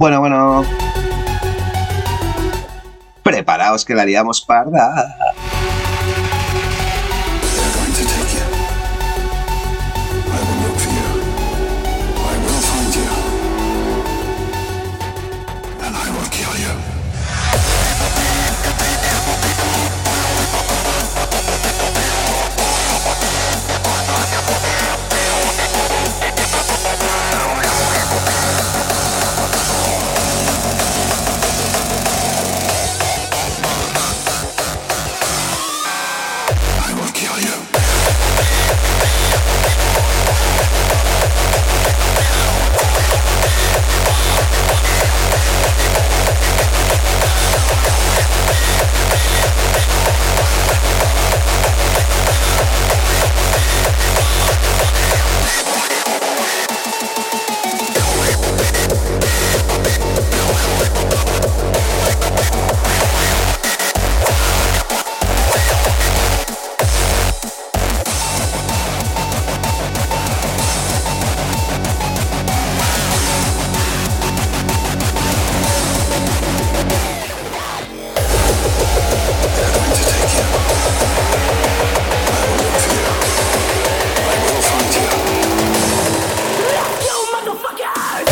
Bueno, bueno, preparaos que la liamos parda. They're going to take you. I will look for you. I will find you. And I will kill you. I will kill you. They're going to take you. I will look for you. I will find you. You motherfucker!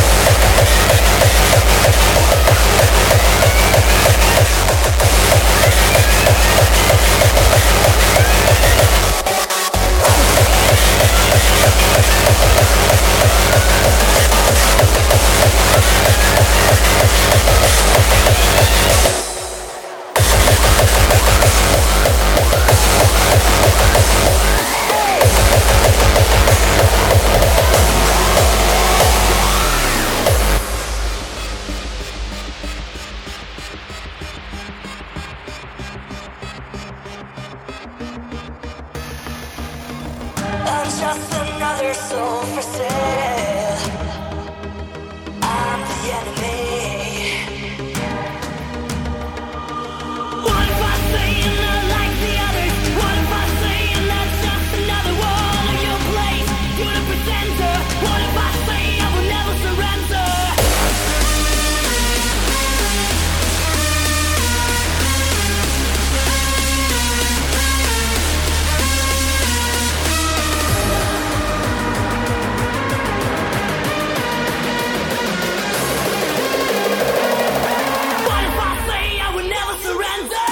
I'm just another soul for sale. I'm the enemy. What if I say I'm not like the others? What if I say I'm not just another wall of your place? You're the presenter. What if I say I will never surrender? What if I say I will never surrender?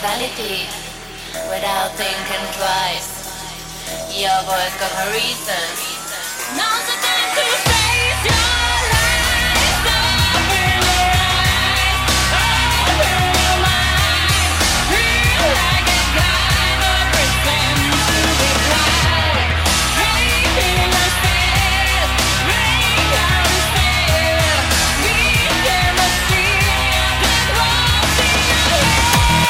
reality without thinking twice. Your voice got her reasons. Now's the time to face your lies. Open your eyes, open your mind. Feel like a kind of pretend to be blind. Breaking the spell, break out the spell. These chemistries that walks in your head.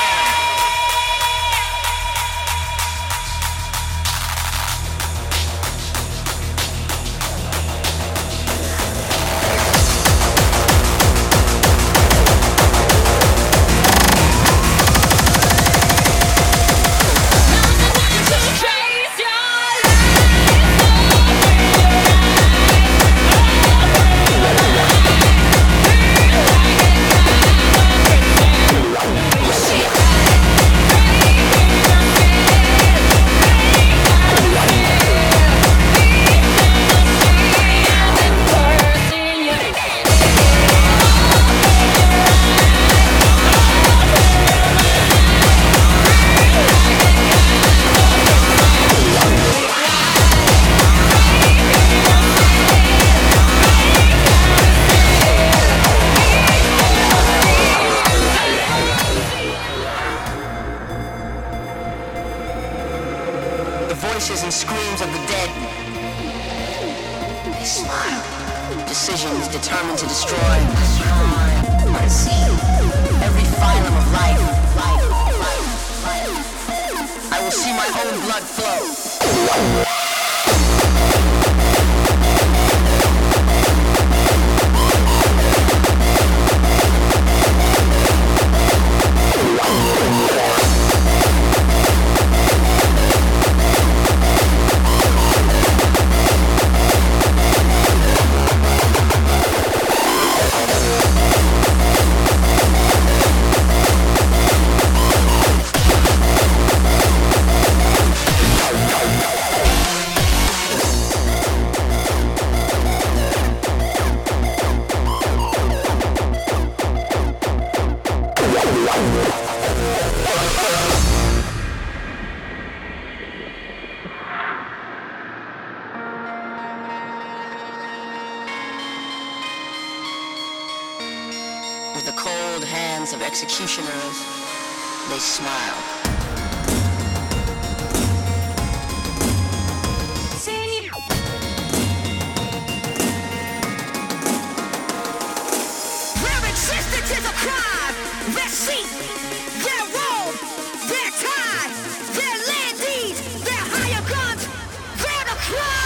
Voices and screams of the dead. They smile. Decisions determined to destroy. Unseen. Every phylum of life. I will see my own blood flow. With the cold hands of executioners, they smile. Their existence is a crime. Their seat, their role, their time, their land deeds, their higher guns, they're the crime.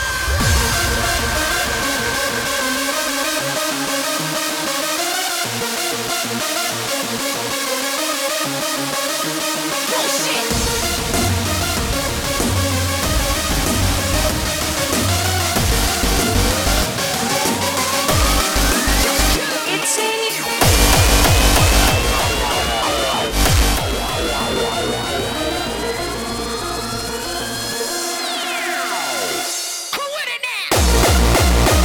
It's in you. Who with it now?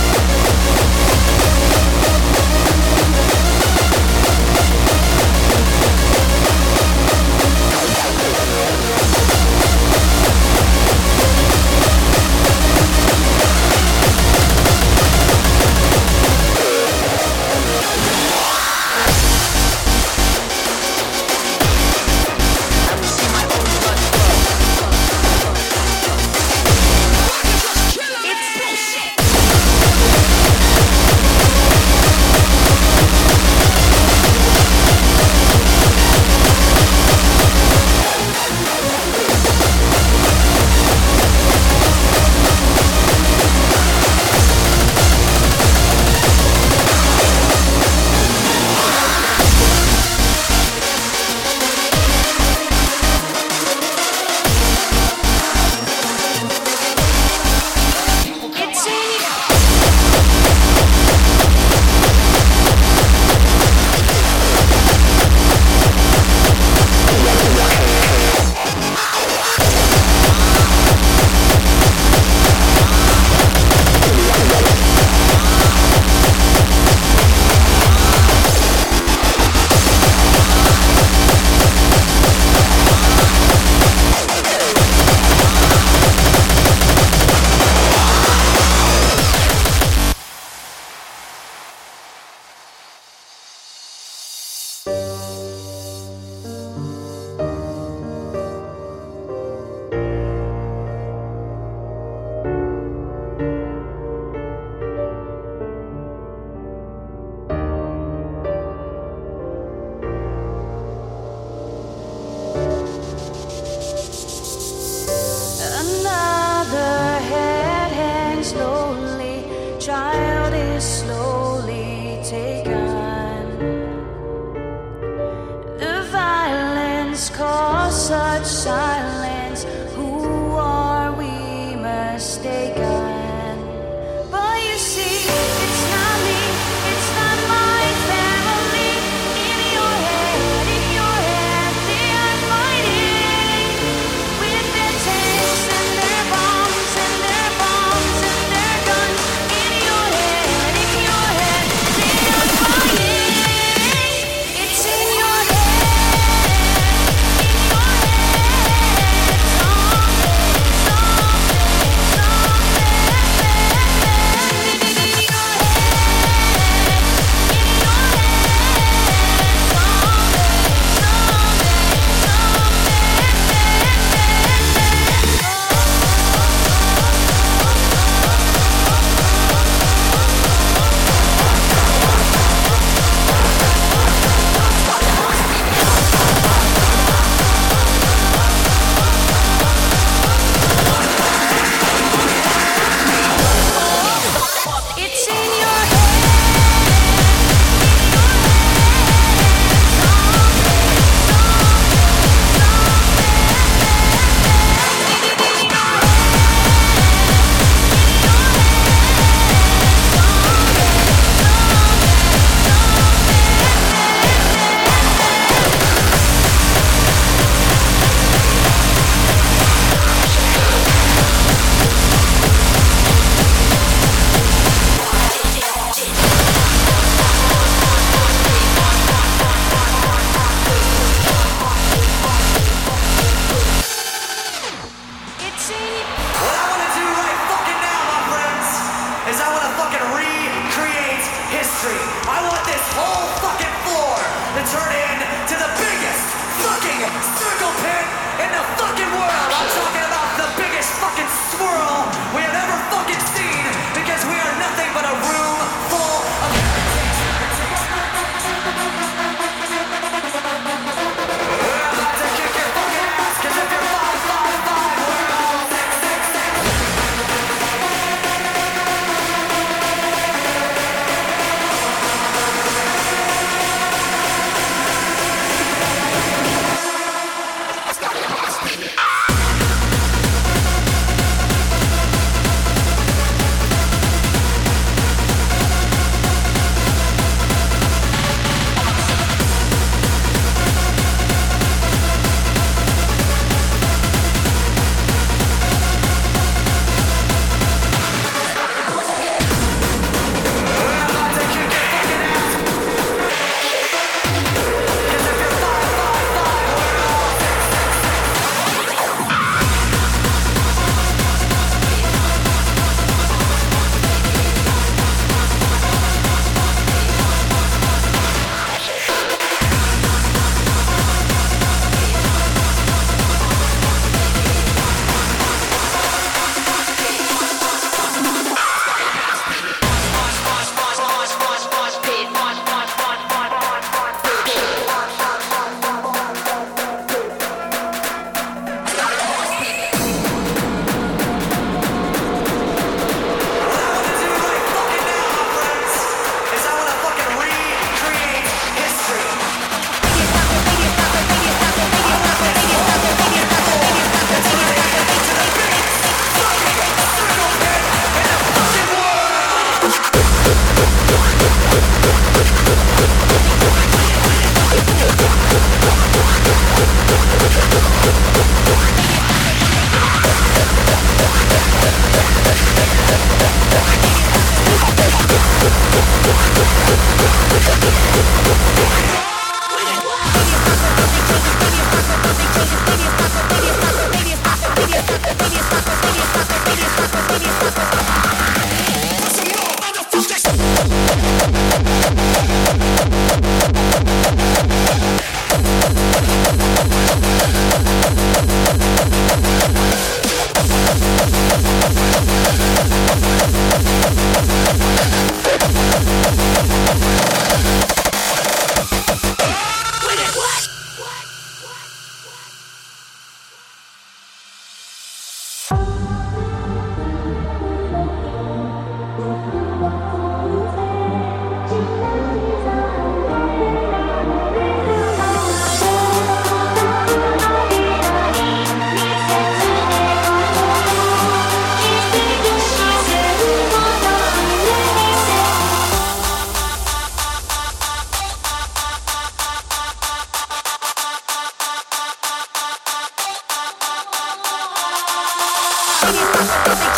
silence. Who are we mistaken? But you see, it's not me, it's not my family. In your head, they are fighting with their tanks and their bombs and their bombs and their guns. In your head, they are fighting. It's in your head, in your head.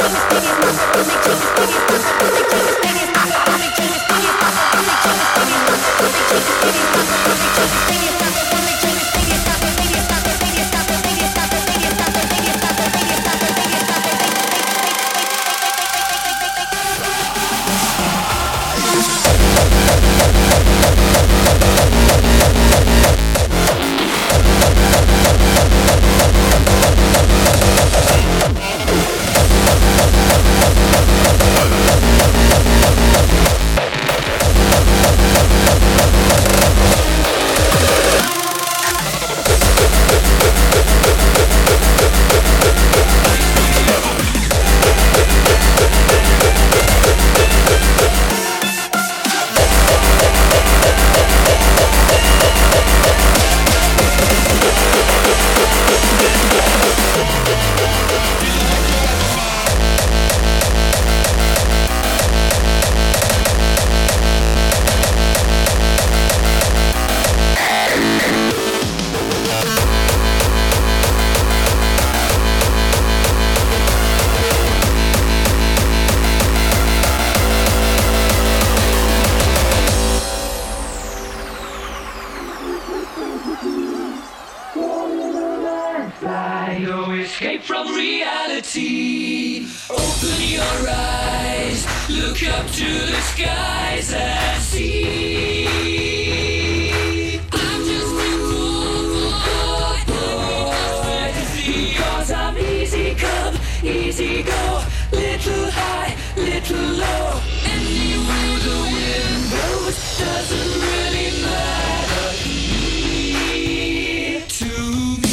No escape from reality. Open your eyes, look up to the skies and see. I'm just a poor boy. See, 'cause I'm easy come, easy go, little high, little low. Anywhere the wind blows doesn't really matter to me.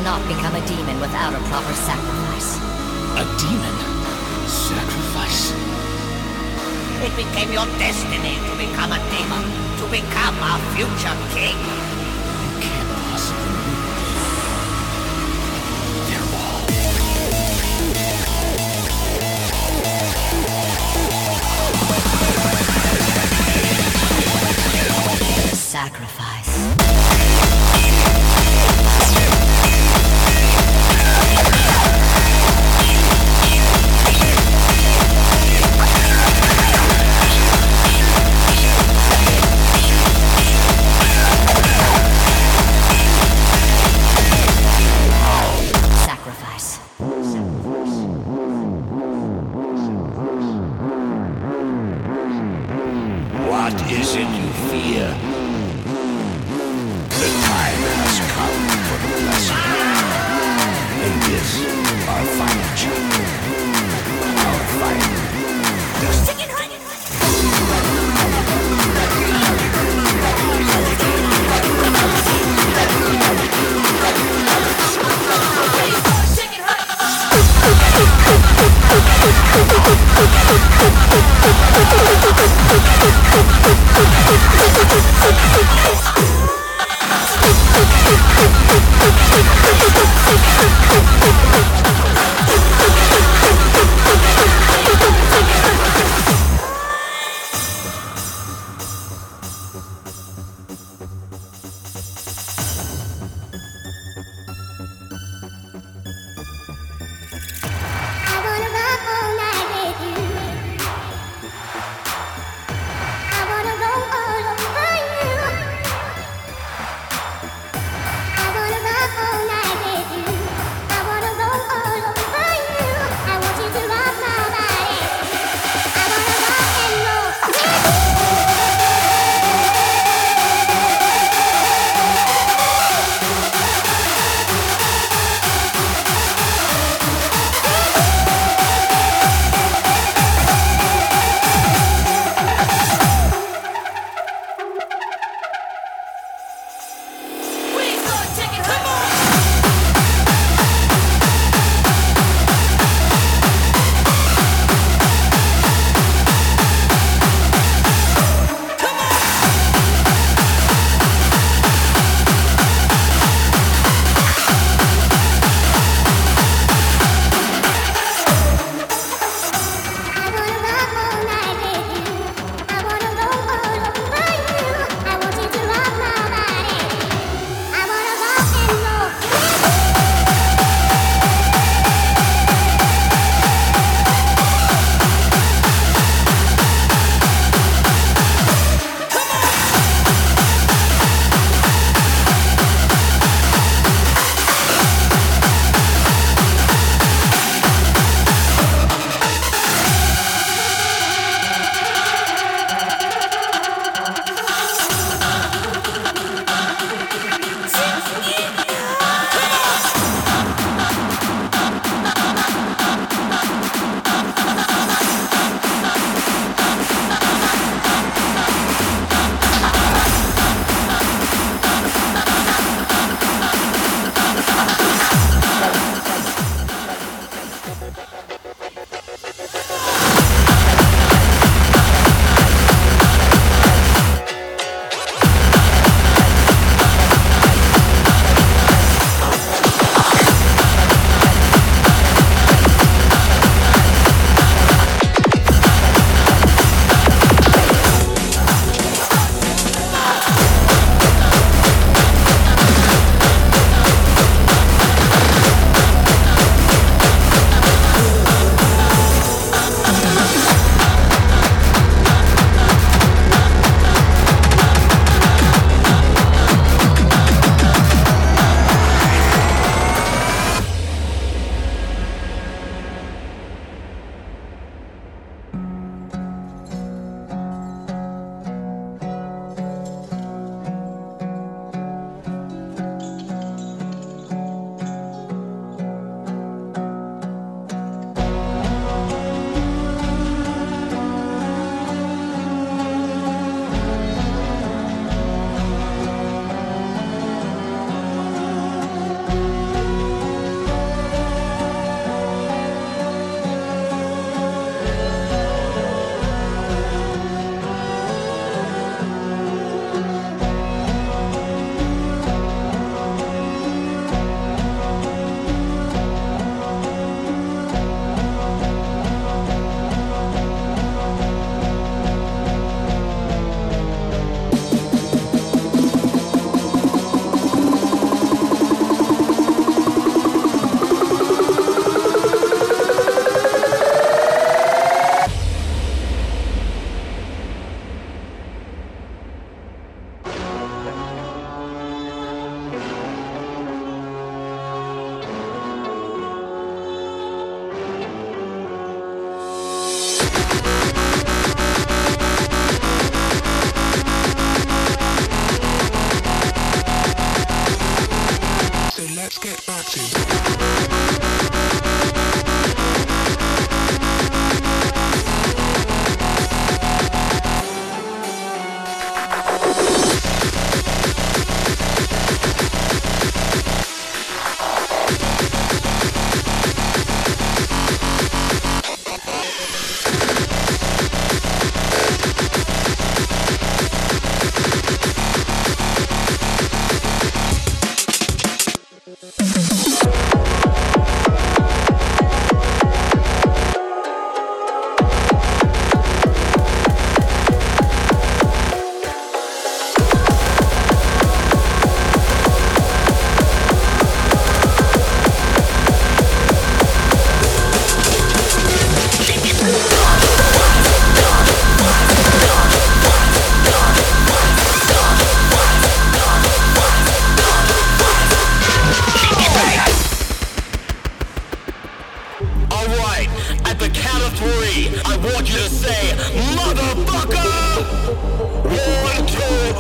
cannot become a demon without a proper sacrifice. A demon? Sacrifice? It became your destiny to become a demon, to become our future king. It can't possibly be. They're all... Sacrifice. What is it you fear? The time has come for the blessing. In this, our final chapter. Our final...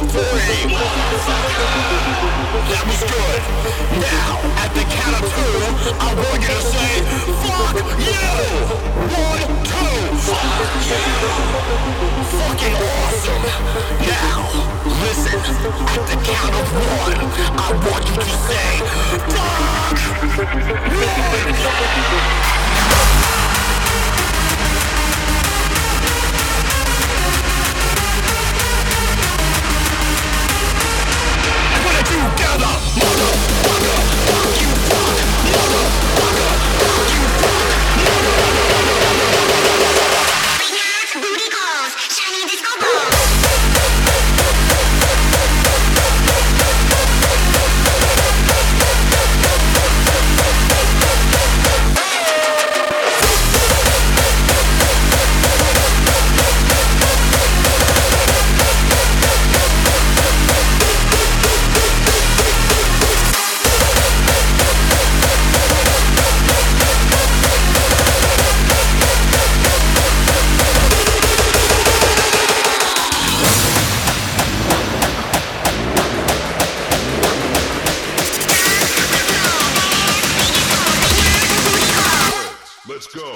3. That was good. Now, at the count of 2, I want you to say, fuck you! 1, 2, fuck you! Fucking awesome! Now, listen, at the count of 1, I want you to say, put it together, motherfucker! Fuck you, fuck, motherfucker! Fuck you, fuck, motherfucker! Booty calls, shiny disco balls. Let's go.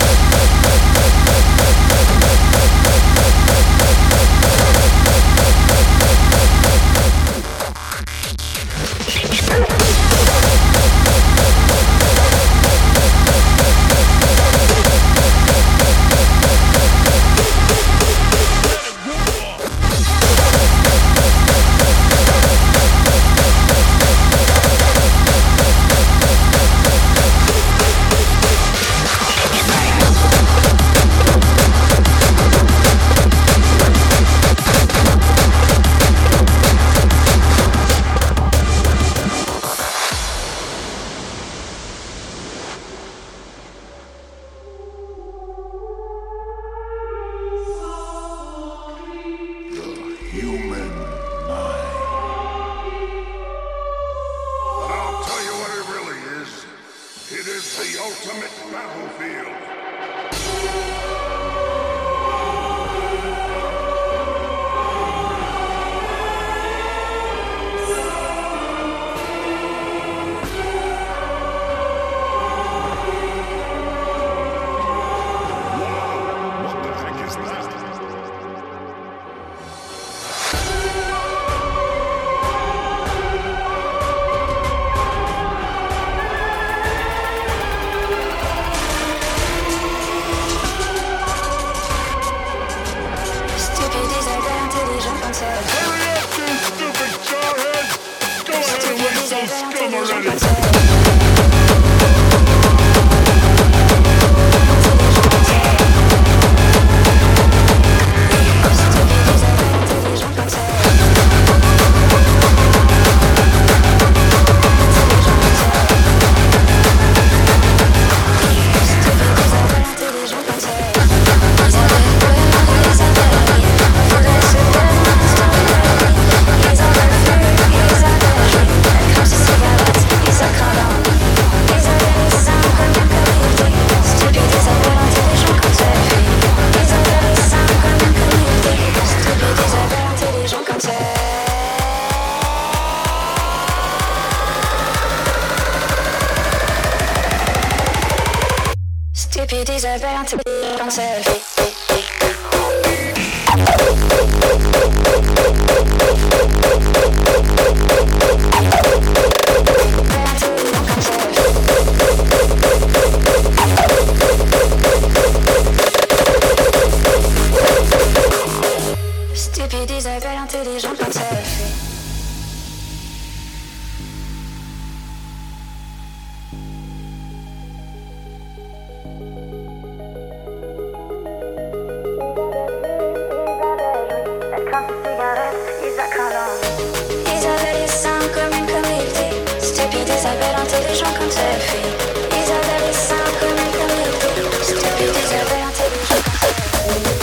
Stupid Isabelle, to be on selfie. Stupid Isabelle, intelligent comme selfie. Isabelle est simple comme une comédie. Stupide Isabelle, intelligent comme selfie. Isabelle est simple comme une comédie. Stupide Isabelle, intelligent comme selfie.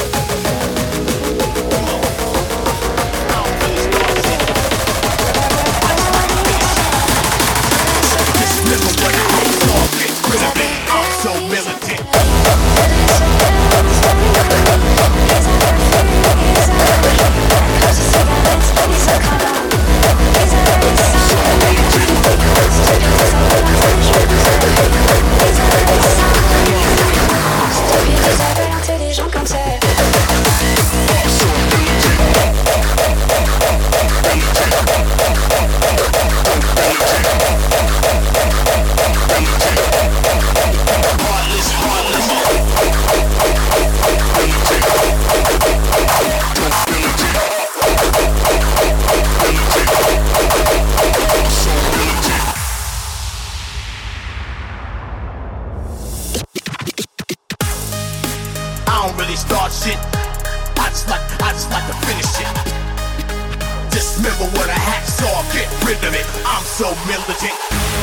river with a hacksaw, get rid of it. I'm so militant.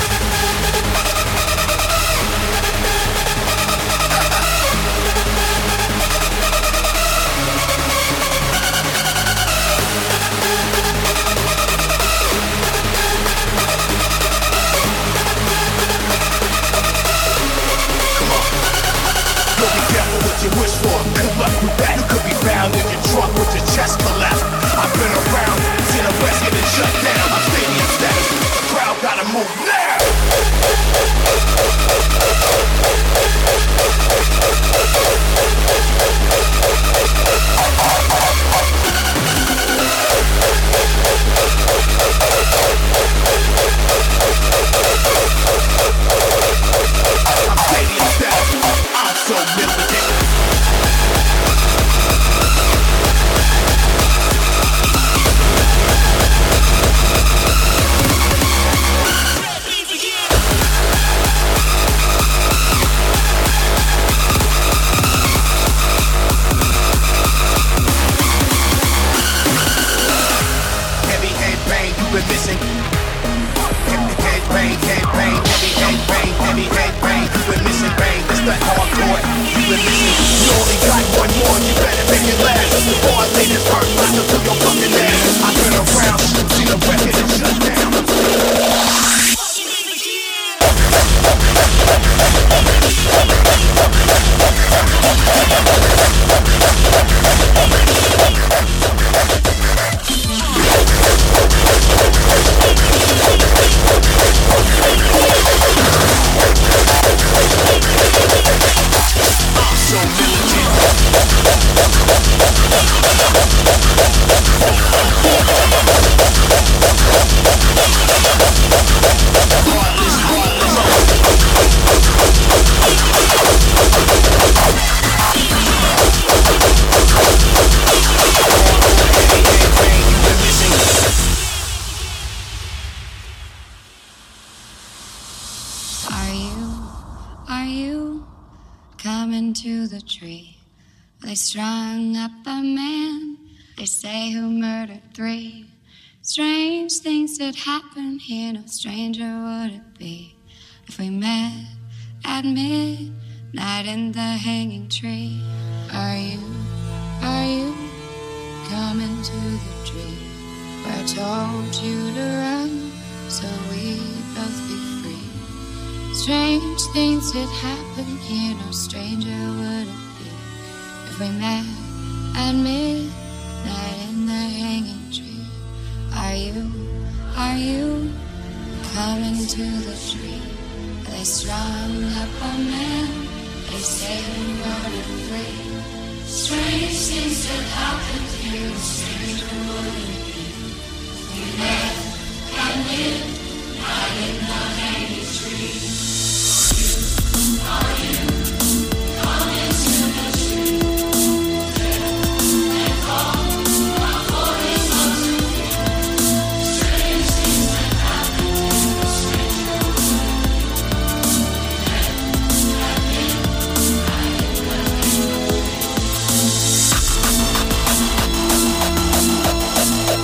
You wish for, good luck with that. You could be found in your trunk with your chest collapsed. I've been around, seen a West getting shut down. I'm stadium status, the crowd gotta move now. I'm stadium status, I'm so militant. Been missing. Head bang, heavy head bang. You been missing bang. That's that hardcore. You been missing. You only got one more. You better make it last. Before I lay this hurt like until your fucking ass. I've been around, seen a record and shut down. To the tree, they strung up a man, they say, who murdered 3. Strange things that happen here, no stranger would it be if we met at midnight in the hanging tree. Are you coming to the tree where I told you to run so we'd both be free? Strange things that happen here, no stranger would it be if we met at midnight in the hanging tree. Are you coming to the tree? They strung up a man, they say we murdered 3. Strange things that happen here, no stranger would it be if we met at midnight in the hanging tree. Are you coming to the tree? And call my voice unto you. Strange things that happen in the stranger world.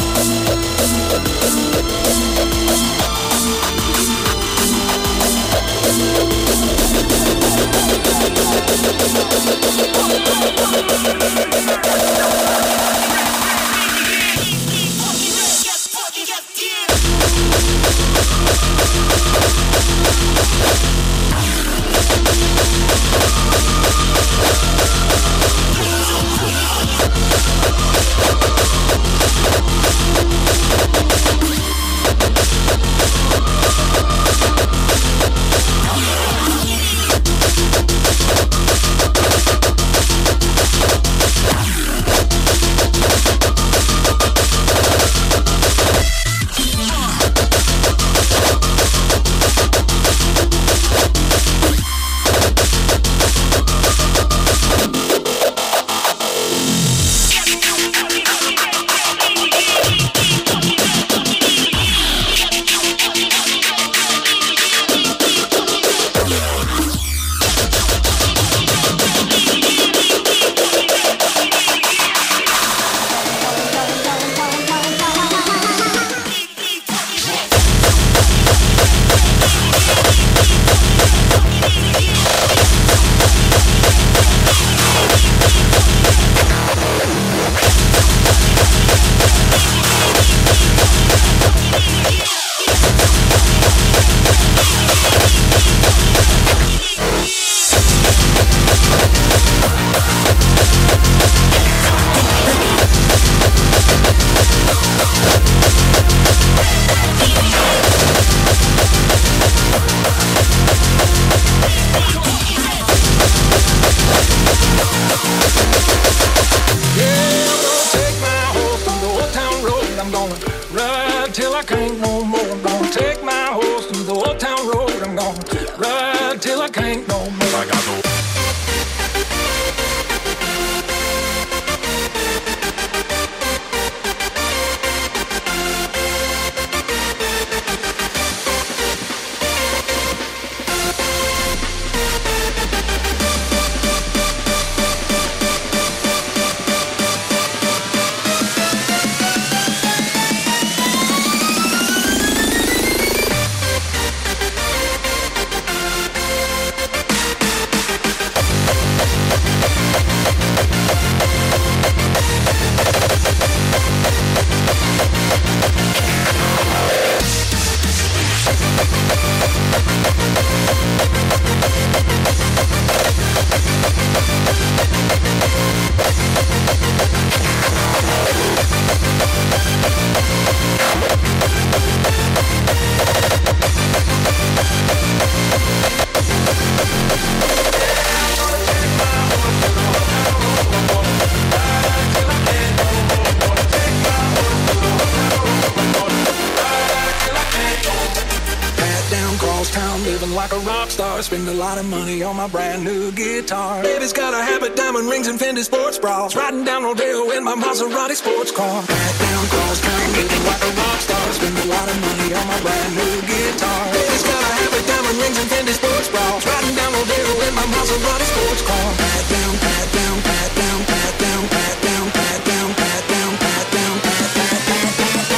I'm gonna ride till I can't no more. I'm gonna take my horse through the old town road. I'm gonna ride till I can't no more. I got no. Spend a lot of money on my brand new guitar. Baby's got a habit, diamond rings and Fendi sports bras. Riding down Rodeo in my Maserati sports car. Back down cross town, living like a rock star. Spend a lot of money on my brand new guitar. Baby's got a habit, diamond rings and Fendi sports bras. Riding down Rodeo in my Maserati sports car. Pat down, pat down, pat down, pat down, pat down, pat down, pat down, pat down, pat down, pat down.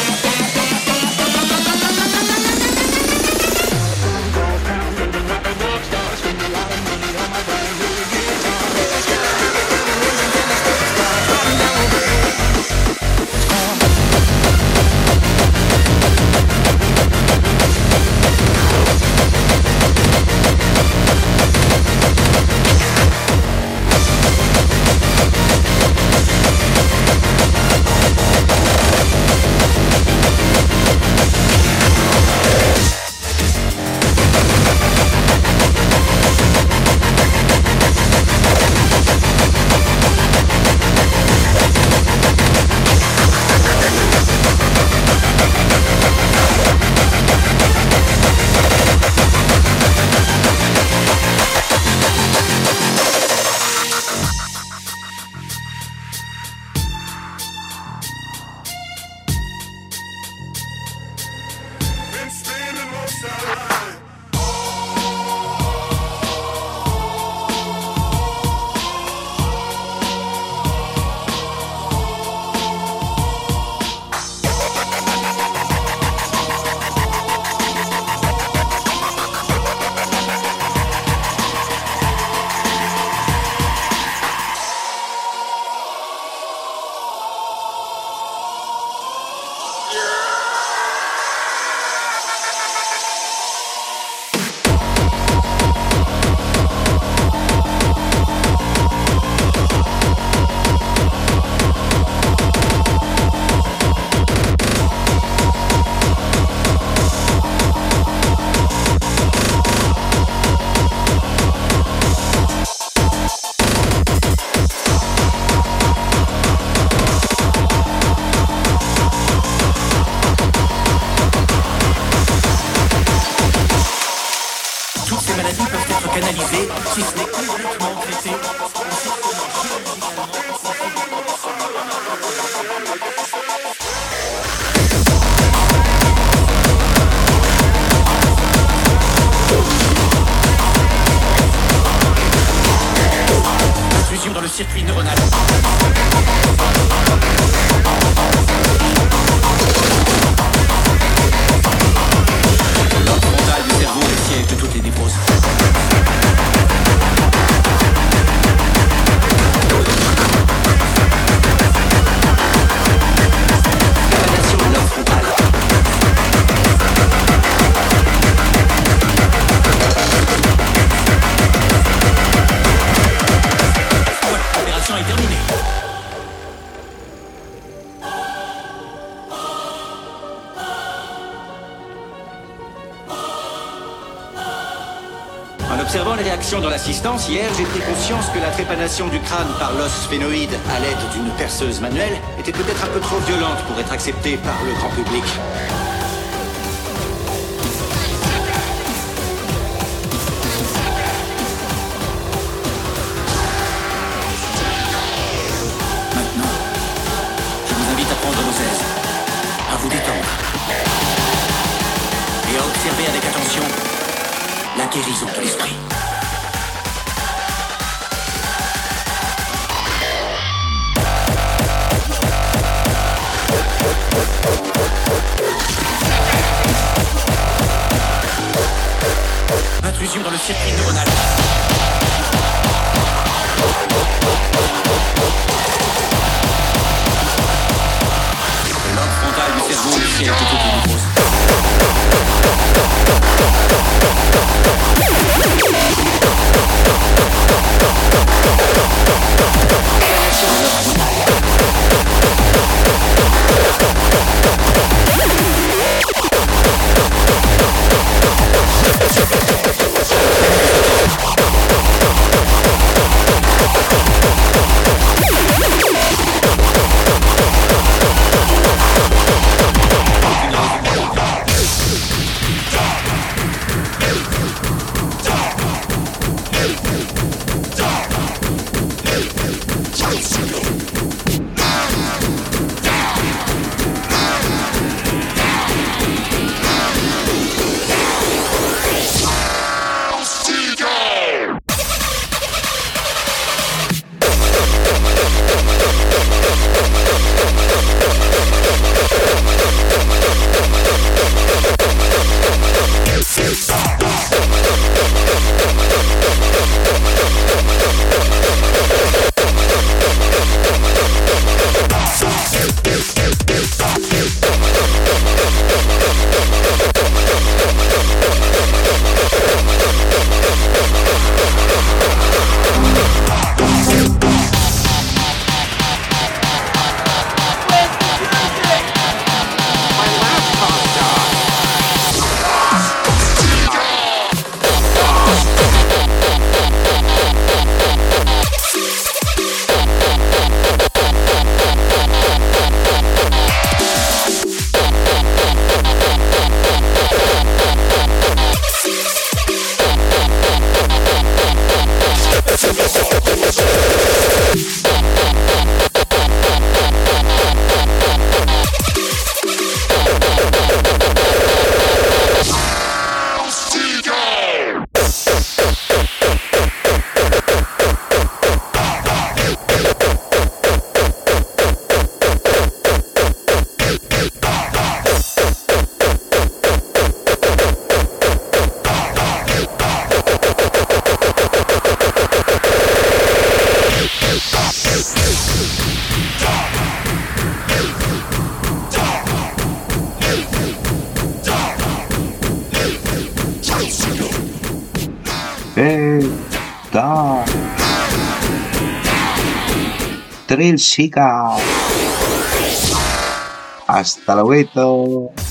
si ce n'est uniquement traité. Intrusion dans le circuit neuronal. L'ordre frontal du cerveau est le siège de toutes les névroses. En observant les réactions dans l'assistance, hier, j'ai pris conscience que la trépanation du crâne par l'os sphénoïde à l'aide d'une perceuse manuelle était peut-être un peu trop violente pour être acceptée par le grand public. Maintenant, je vous invite à prendre vos aises, à vous détendre et à observer avec attention la guérison de l'esprit. Intrusion dans le circuit neuronal. Le lobe frontal du cerveau ici a été tout Da. Thrill Seeker. Hasta luego.